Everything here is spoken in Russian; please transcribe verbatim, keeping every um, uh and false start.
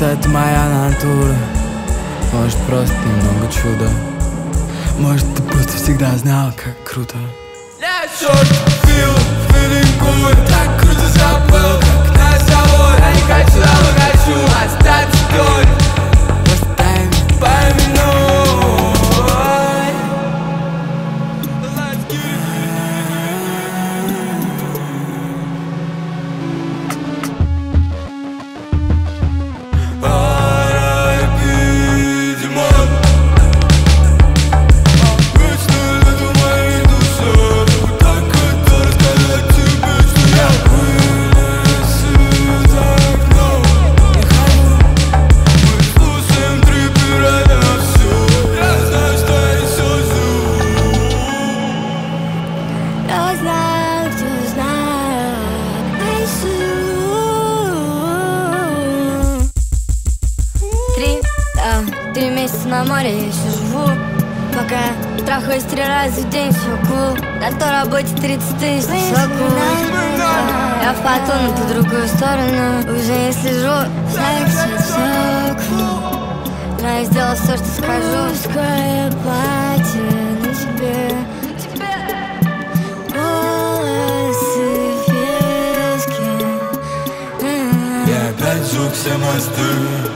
это моя натура, может просто немного чудо, может ты просто всегда знал, как круто. Short feel, feeling good. Так круто забыл, как нас зовут. Я не хочу, а не хочу остаться тут. Просто дай мне помянуть. ар ай пи, Димон. Вечно лету моей душе. Так это рассказать тебе, что я вылез из окна. Мы слушаем трипы радио. Я знаю, что я еще живу. Я знаю, кто знает, Три, да, три месяца на море я еще живу. Пока я трахаюсь три раза в день, все кул. На той работе тридцать тысяч, все кул. Я в поту, но по другую сторону уже не слежу. Секс, все кул. Но я сделал все, что скажу. Скорее платье на тебе. Я опять сжег все мосты.